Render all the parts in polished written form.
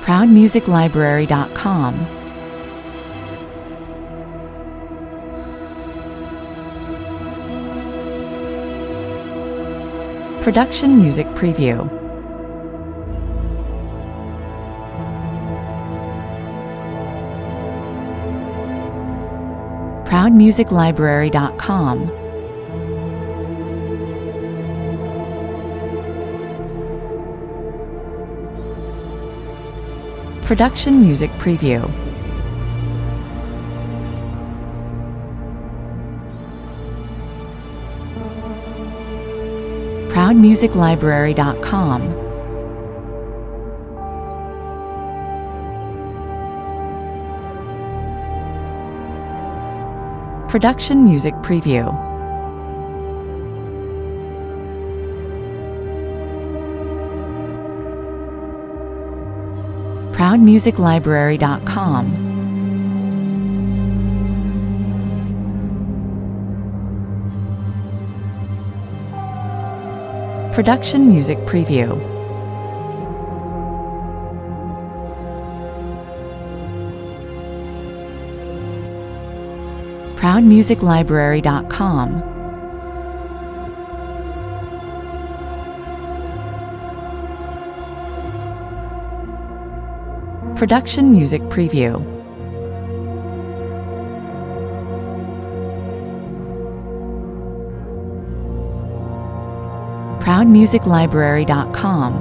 ProudMusicLibrary.com. Production Music Preview. ProudMusicLibrary.com. Production Music Preview. ProudMusicLibrary.com. Production Music Preview. ProudMusicLibrary.com. Production Music Preview. ProudMusicLibrary.com. Production Music Preview. ProudMusicLibrary.com.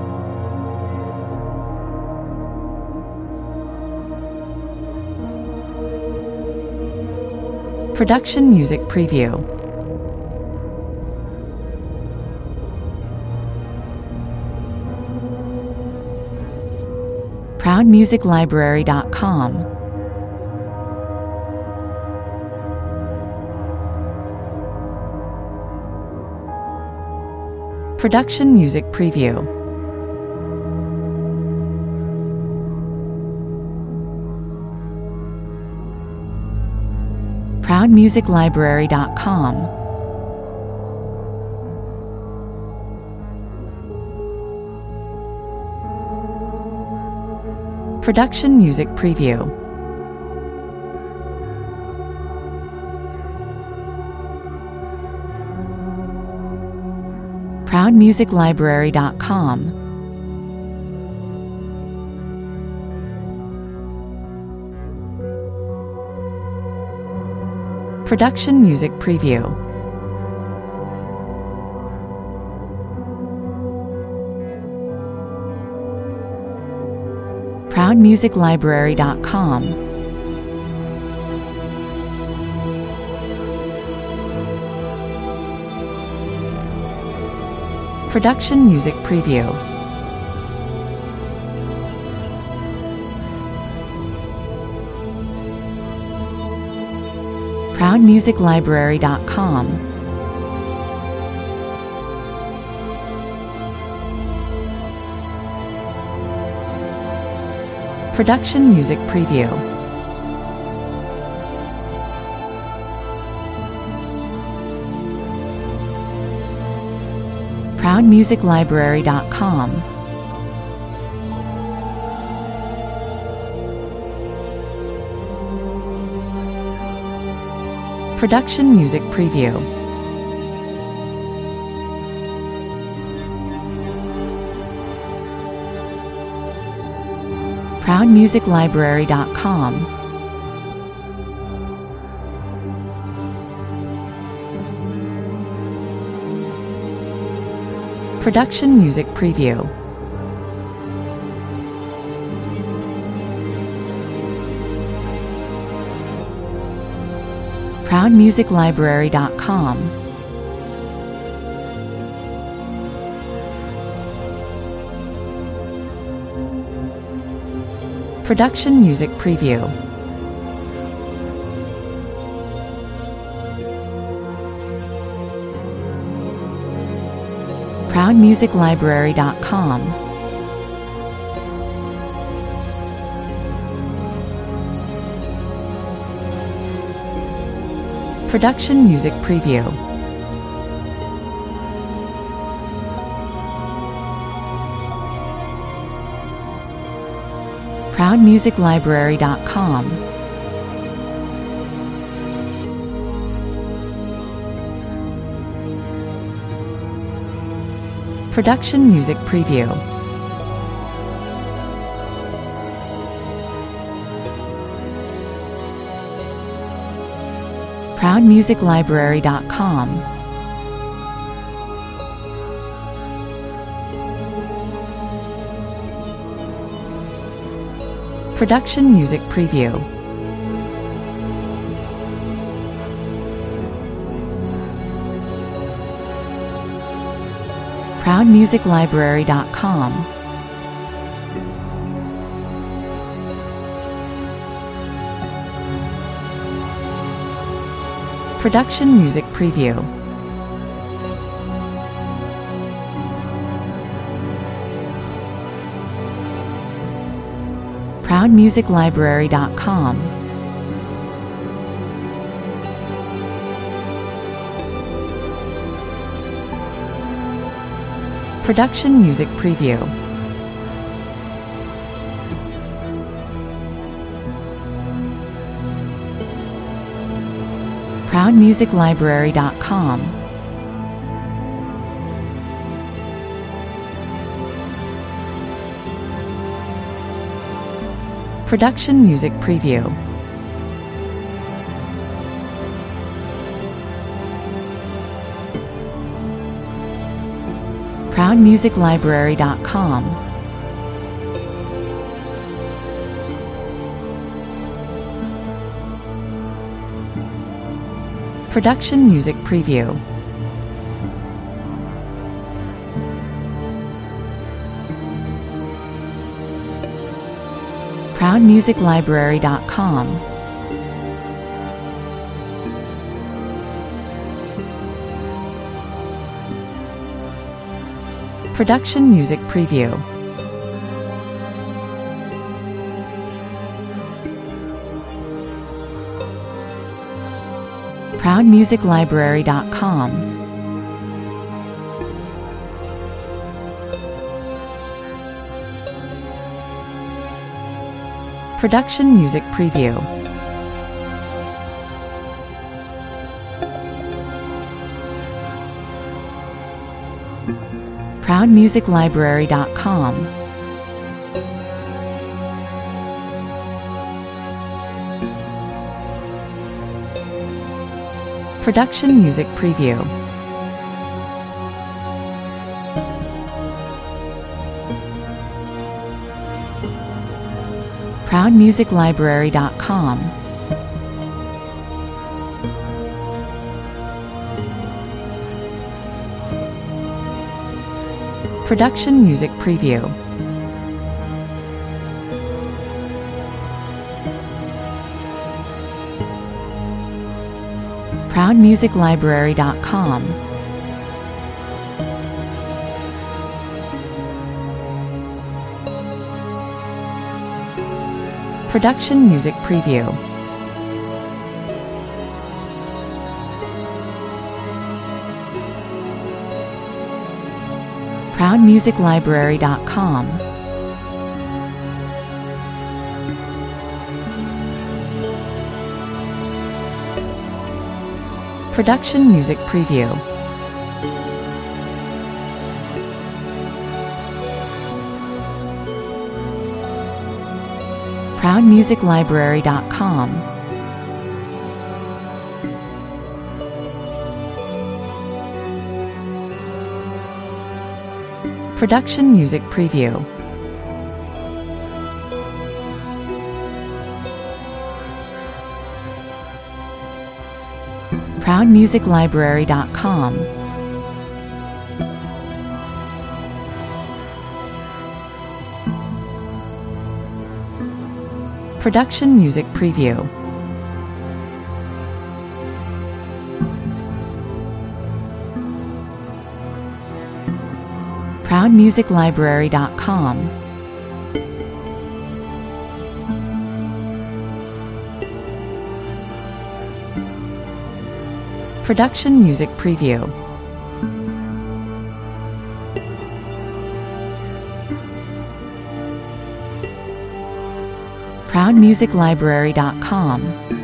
Production Music Preview. ProudMusicLibrary.com. Production Music Preview. ProudMusicLibrary.com. Production Music Preview. ProudMusicLibrary.com. Production Music Preview. ProudMusicLibrary.com. Production Music Preview. ProudMusicLibrary.com. Production Music Preview. ProudMusicLibrary.com. Production Music Preview. ProudMusicLibrary.com. Production Music Preview. ProudMusicLibrary.com. Production Music Preview. ProudMusicLibrary.com. Production Music Preview. ProudMusicLibrary.com. Production Music Preview. ProudMusicLibrary.com. Production Music Preview. ProudMusicLibrary.com. Production Music Preview. ProudMusicLibrary.com. Production Music Preview. ProudMusicLibrary.com. Production Music Preview. ProudMusicLibrary.com. Production Music Preview. ProudMusicLibrary.com. Production Music Preview. ProudMusicLibrary.com. Production Music Preview. ProudMusicLibrary.com. Production Music Preview. ProudMusicLibrary.com. Production Music Preview. ProudMusicLibrary.com. Production Music Preview. ProudMusicLibrary.com. Production Music Preview. ProudMusicLibrary.com. Production Music Preview. ProudMusicLibrary.com. Production Music Preview. ProudMusicLibrary.com. Production Music Preview. ProudMusicLibrary.com.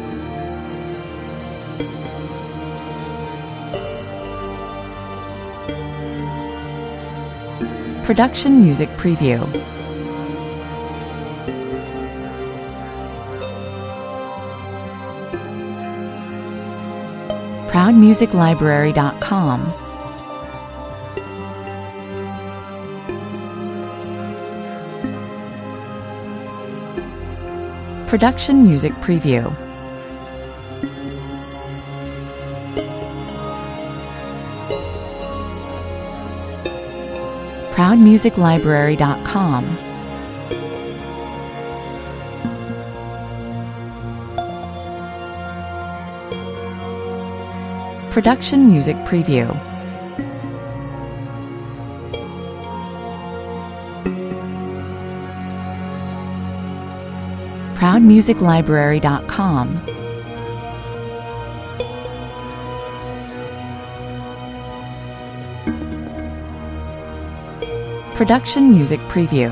Production Music Preview. ProudMusicLibrary.com. Production Music Preview. ProudMusicLibrary.com. Production Music Preview. ProudMusicLibrary.com. Production Music Preview.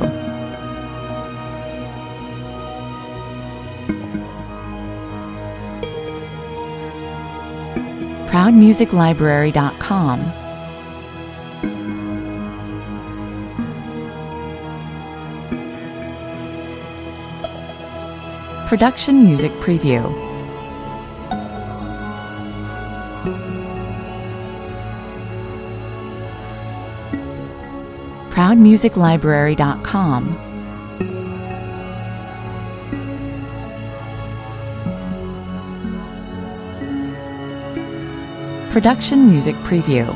ProudMusicLibrary.com. Production Music Preview. ProudMusicLibrary.com. Production Music Preview.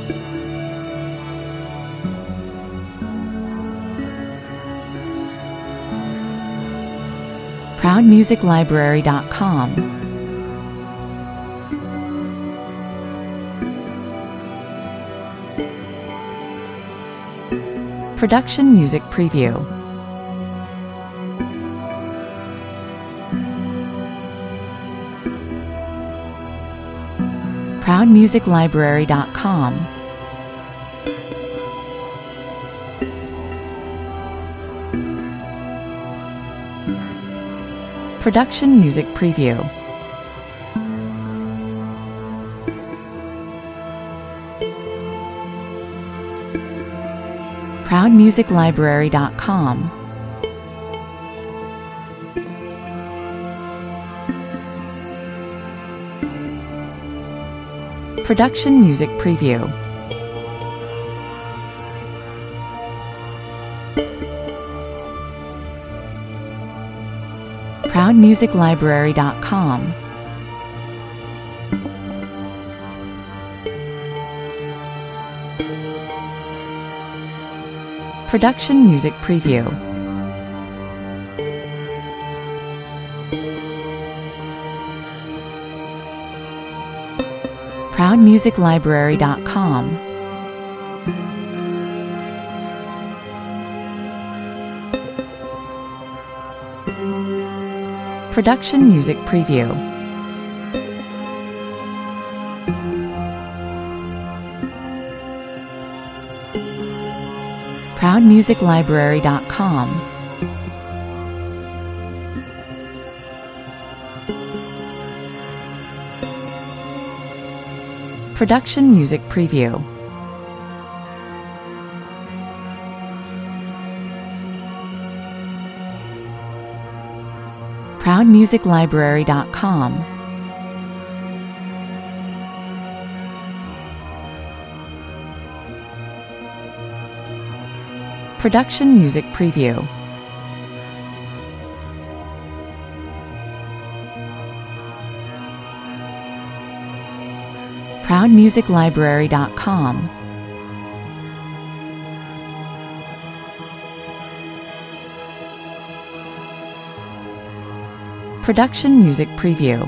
ProudMusicLibrary.com. Production Music Preview. ProudMusicLibrary.com. Production Music Preview. ProudMusicLibrary.com. Production Music Preview. ProudMusicLibrary.com. Production Music Preview. ProudMusicLibrary.com. Production Music Preview. ProudMusicLibrary.com. Production Music Preview. ProudMusicLibrary.com. Production Music Preview. ProudMusicLibrary.com. Production Music Preview.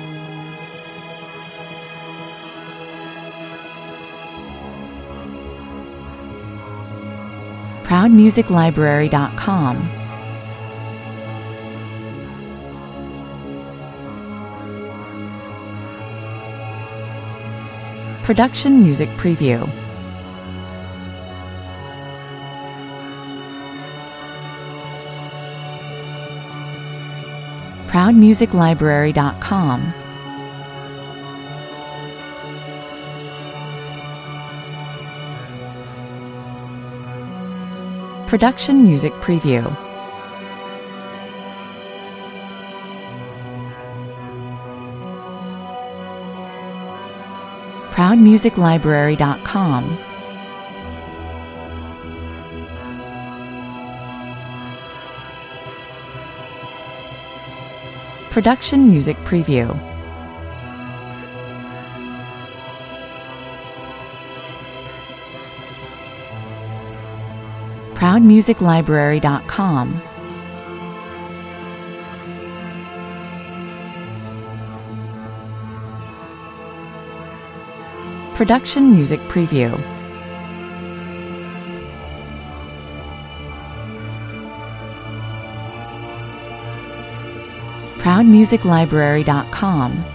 ProudMusicLibrary.com. Production Music Preview. ProudMusicLibrary.com, Production Music Preview. ProudMusicLibrary.com, Production Music Preview. ProudMusicLibrary.com, Production Music Preview. ProudMusicLibrary.com,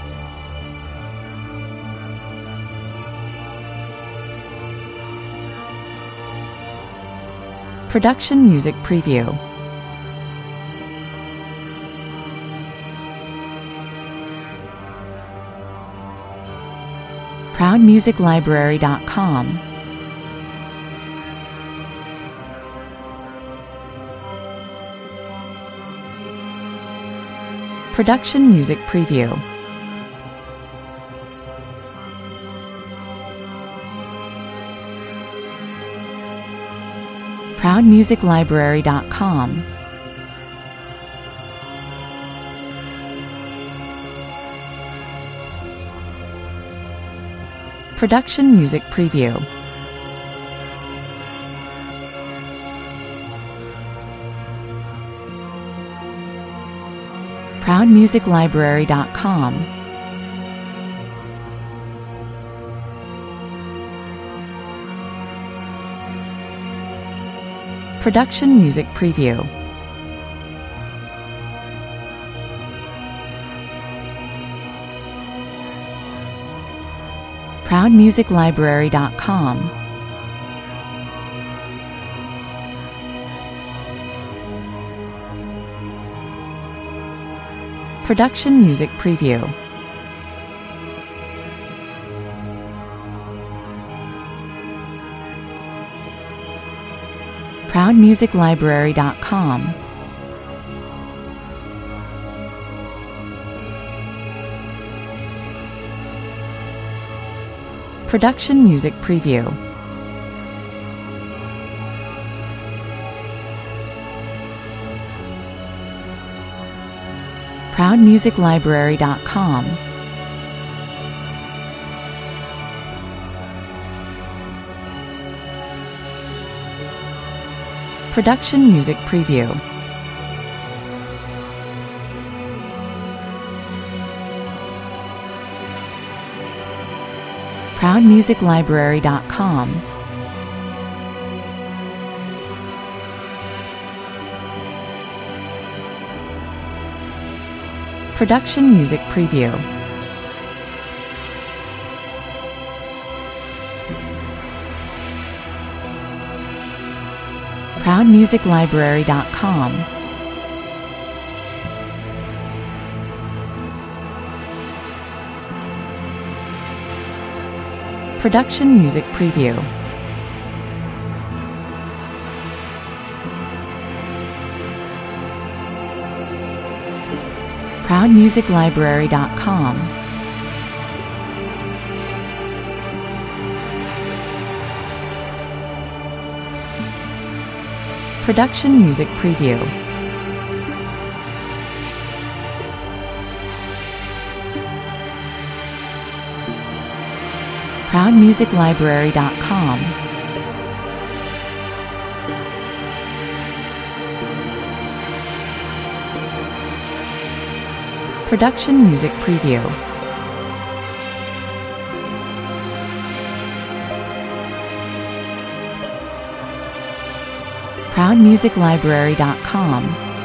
Production Music Preview. ProudMusicLibrary.com, Production Music Preview. ProudMusicLibrary.com, Production Music Preview. ProudMusicLibrary.com, Production Music Preview. ProudMusicLibrary.com, Production Music Preview. ProudMusicLibrary.com, Production Music Preview. ProudMusicLibrary.com, Production Music Preview. ProudMusicLibrary.com, Production Music Preview. ProudMusicLibrary.com, Production Music Preview. ProudMusicLibrary.com, Production Music Preview. ProudMusicLibrary.com, Production Music Preview. ProudMusicLibrary.com,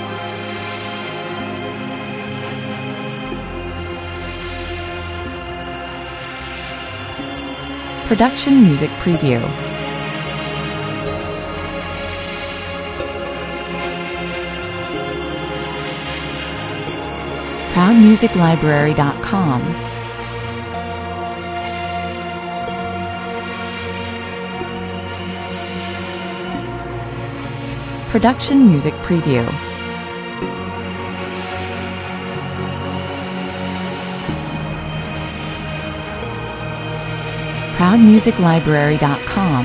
Production Music Preview. ProudMusicLibrary.com. Production Music Preview. ProudMusicLibrary.com.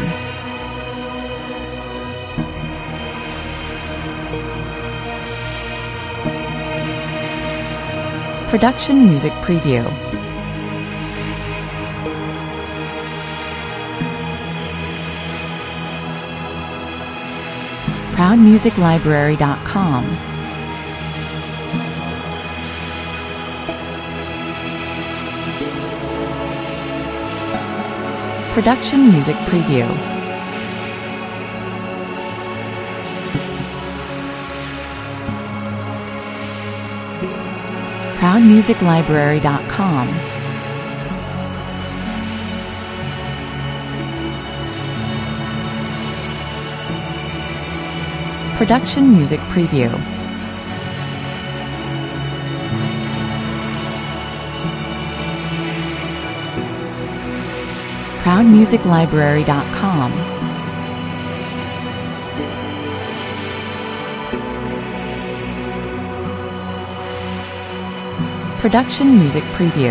Production Music Preview. ProudMusicLibrary.com. Production Music Preview. ProudMusicLibrary.com. Production Music Preview. ProudMusicLibrary.com. Production Music Preview.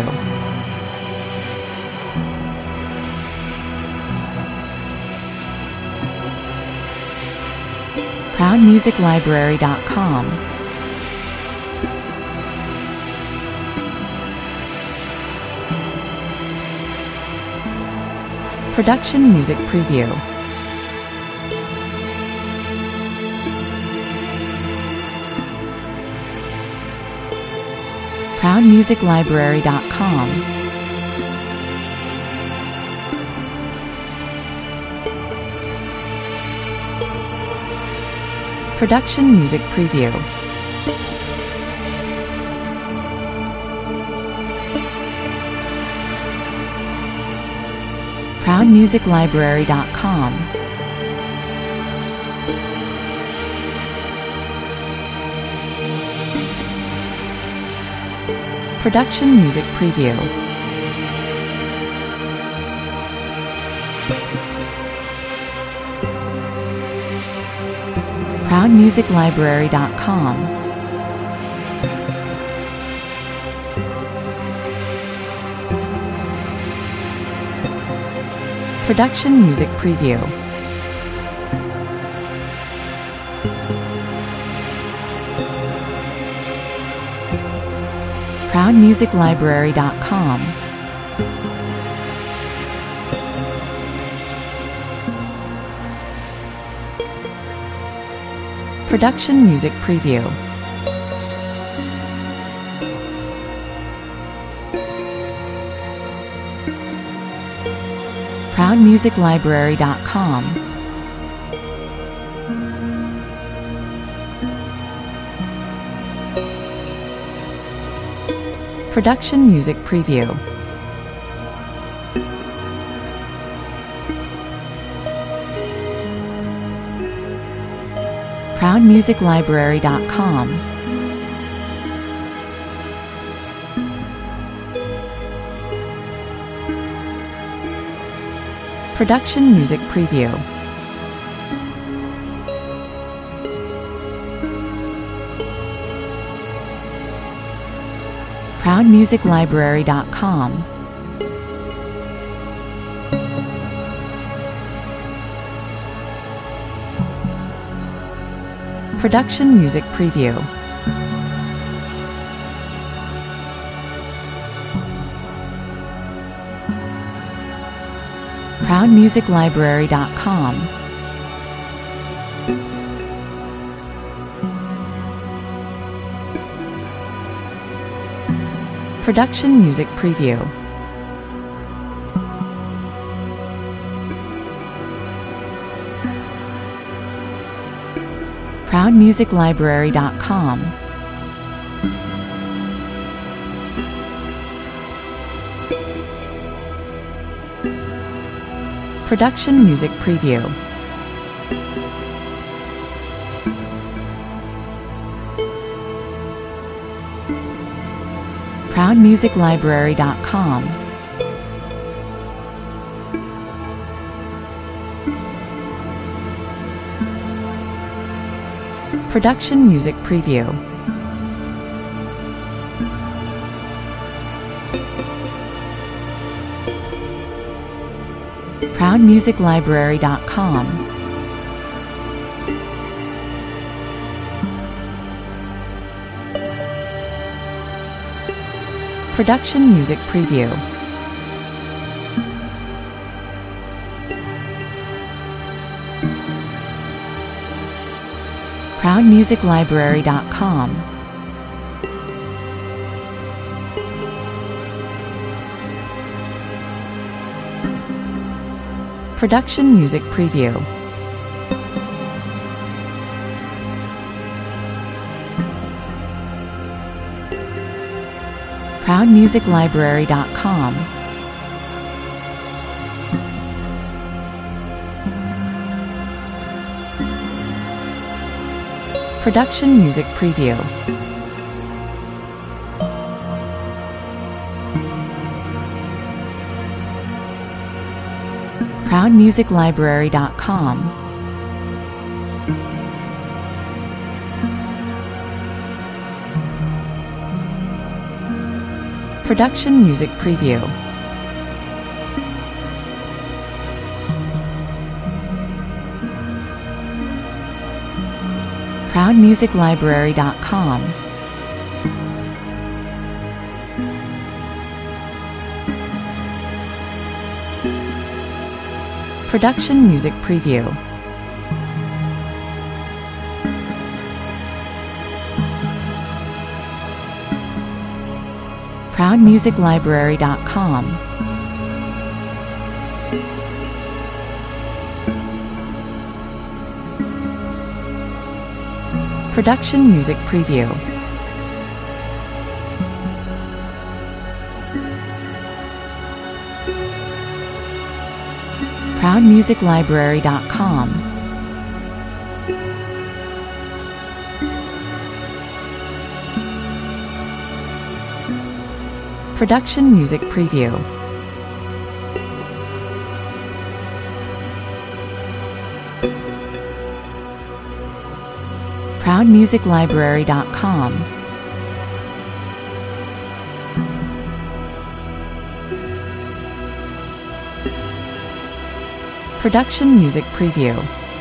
ProudMusicLibrary.com. Production Music Preview. ProudMusicLibrary.com. Production Music Preview. ProudMusicLibrary.com. Production Music Preview. ProudMusicLibrary.com. Production Music Preview. ProudMusicLibrary.com. Production Music Preview. ProudMusicLibrary.com. Production Music Preview. ProudMusicLibrary.com. Production Music Preview. ProudMusicLibrary.com. Production Music Preview. ProudMusicLibrary.com. Production Music Preview. ProudMusicLibrary.com. Production Music Preview. ProudMusicLibrary.com. Production Music Preview. ProudMusicLibrary.com. Production Music Preview. ProudMusicLibrary.com. Production Music Preview. ProudMusicLibrary.com. Production Music Preview. ProudMusicLibrary.com. Production Music Preview. ProudMusicLibrary.com. Production Music Preview. ProudMusicLibrary.com. Production Music Preview. ProudMusicLibrary.com. Production Music Preview. ProudMusicLibrary.com. Production Music Preview.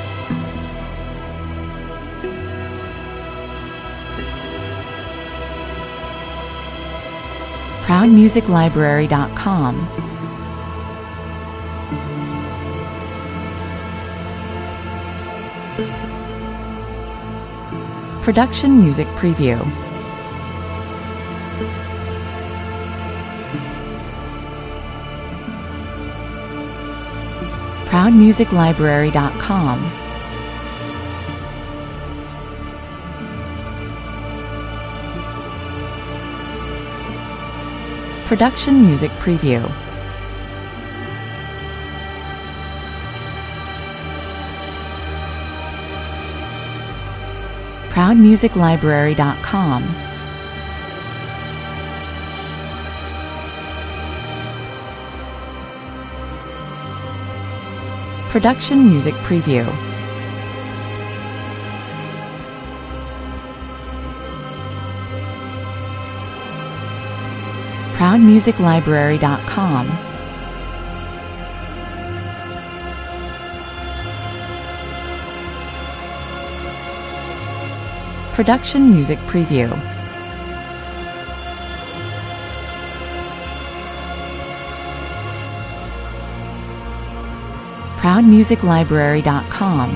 ProudMusicLibrary.com. Production Music Preview. ProudMusicLibrary.com. Production Music Preview. ProudMusicLibrary.com. Production Music Preview. ProudMusicLibrary.com. Production Music Preview. ProudMusicLibrary.com.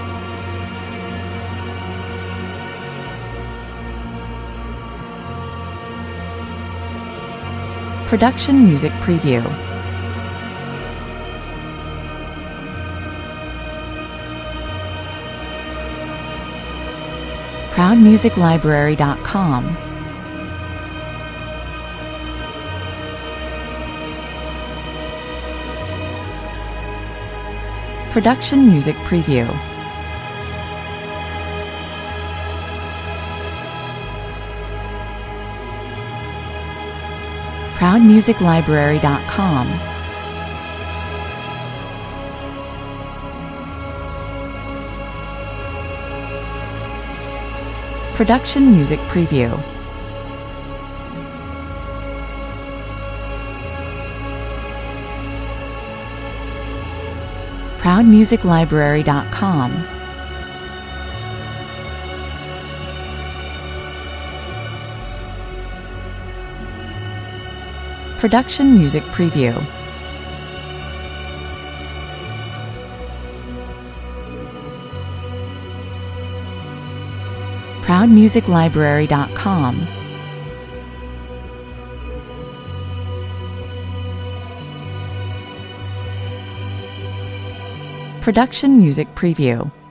Production Music Preview. ProudMusicLibrary.com. Production Music Preview. ProudMusicLibrary.com. Production Music Preview. ProudMusicLibrary.com. Production Music Preview. ProudMusicLibrary.com. Production Music Preview.